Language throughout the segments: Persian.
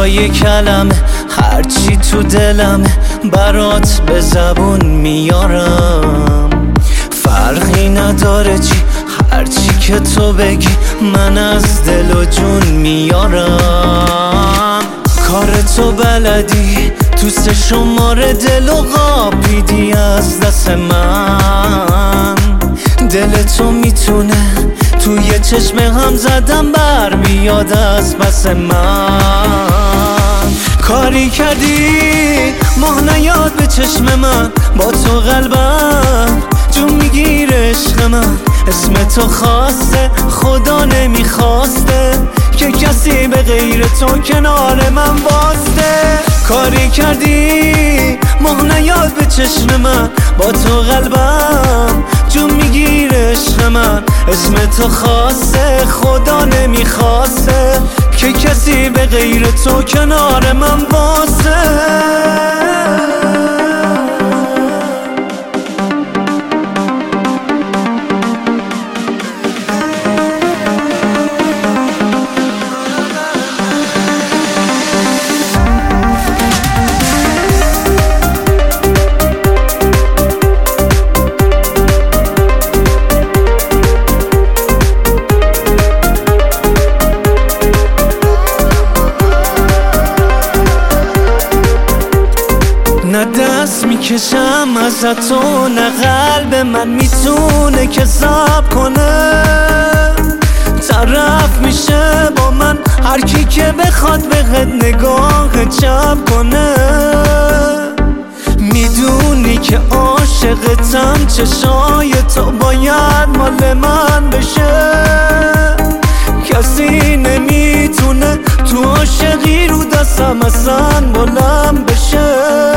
برای کلمه هرچی تو دلمه برات به زبون میارم. فرقی نداره چی هرچی که تو بگی من از دل و جون میارم. کار تو بلدی تو 3 شماره دل و قاپیدی از دست من. دل تو میتونه توی چشم هم زدم برمیاد از پس من. کاری کردی ماه نیاد به چشم من، با تو قلبم جون میگیره عشق من. اسم تو خواسته خدا نمیخواسته که کسی به غیر تو کنار من واسته. کاری کردی ماه نیاد به چشم من، با تو قلبم جون میگیره عشق من. اسم تو خواسته خدا نمیخواسته که کسی به غیر تو کنار من واسه. نه دست میکشم ازت و نه قلب من میتونه که صبر کنه. طرف میشه با من هر کی که بخواد بهت نگاه چپ کنه. میدونی که عاشقتم، چشای تو باید مال من بشه. کسی نمیتونه تو عاشقی رو دستم اصلا بلند بشه.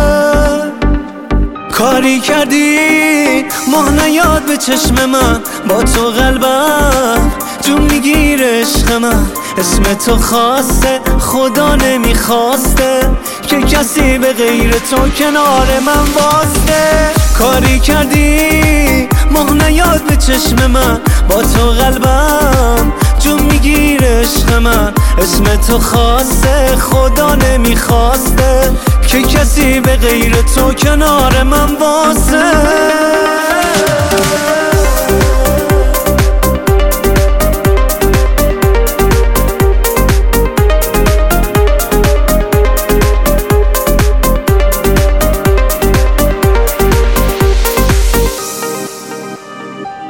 کاری کردی ماه نیاد به چشم من، با تو قلبم جون میگیره عشق من. اسم تو خواسته خدا نمیخواسته که کسی به غیر تو کنار من واسته. کاری کردی ماه نیاد به چشم من، با تو قلبم جون میگیره عشق من. اسم تو خواسته خدا نمیخواسته که کسی به غیر تو کنار من واسه.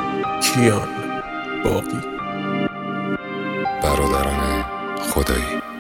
کیان باقی، برادران خدایی.